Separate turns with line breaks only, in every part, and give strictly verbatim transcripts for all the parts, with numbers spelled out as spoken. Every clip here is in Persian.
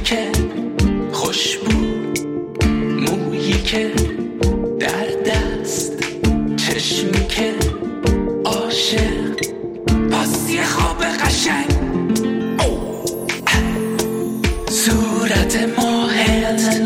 که خوشبو، مویی که در دست، چشمی که عاشق، پاسی خواب قشنگ، صورت ماهت،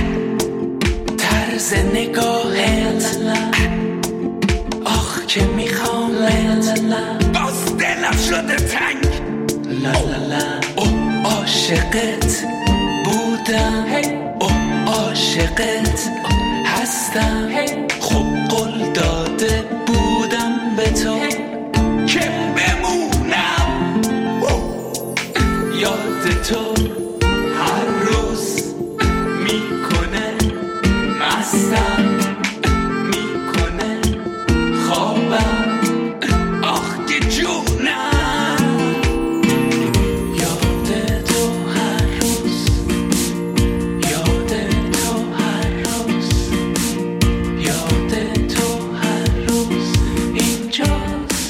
طرز نگاهت، آخ که میخوامت، باز دلم شده تنگ. لا لا لا او عاشقت بودم، او عاشقت هستم، خوب قول داده بودم به تو که بمونم یاد تو هر روز میکنه مستم، میکنه خوابم، آخ که جونم. یاد تو هر روز، یاد تو هر روز، یاد تو هر روز اینجاست.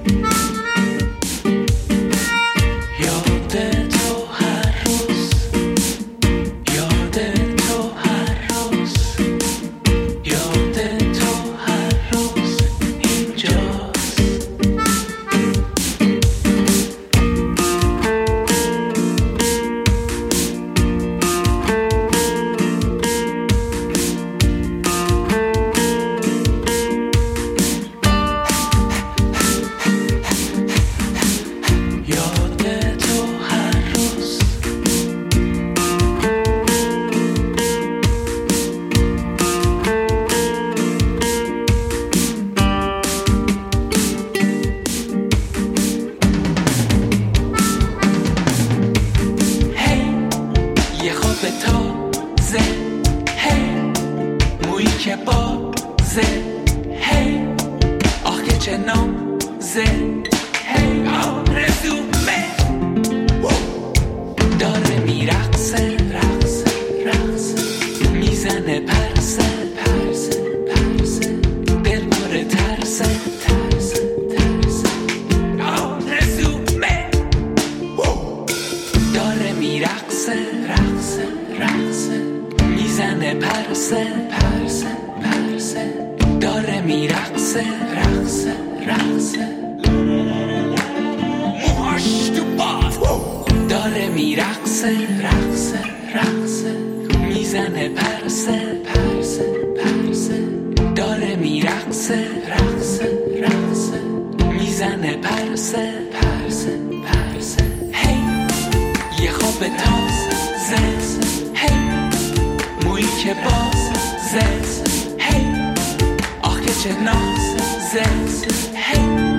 یاد تو هر روز، یاد تو هر روز، یاد تو هر روز اینجاست. یاد تو هر روز، هی یه خواب تازه، هی مویی که بازه، هی آخ که چه نازه، هی آرزومه داره میرقصه، رقصه رقصه، میزنه پرسه پرسه پرسه، دل پر ترسه ترسه ترسه، آرزومه داره میرقصه، رقصه رقصه، میزنه پرسه پرسه پرسه، داره میرقصه، رقصه رقصه، موهاش تو باد داره میرقصه، رقصه رقصه، میزنه پرسه پرسه پرسه، داره میرقصه، رقصه رقصه، میزنه پرسه پرسه پرسه، هی یه خواب تازه، هی مویی که بازه، هی آخ که چه نازه، هی